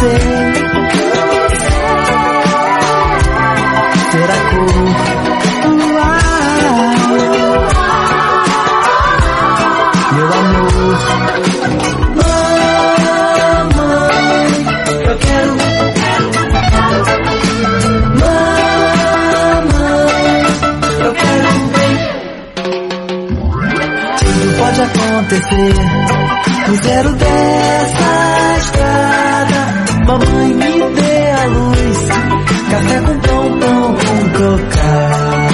sei. Ter a cor, meu amor. Mamãe, eu quero. Mamãe, eu quero bem. Tudo pode acontecer no 0 dessa estrada. Mamãe, me dê a luz. Café com pão, pão com cocada.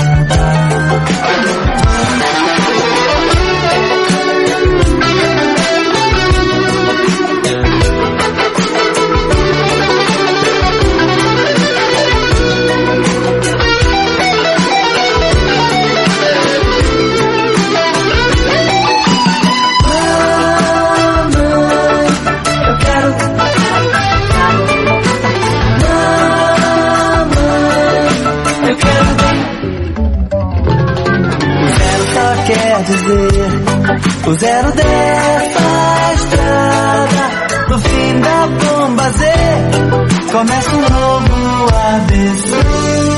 O 0 dessa estrada, no fim da bomba Z, começa um novo ABC.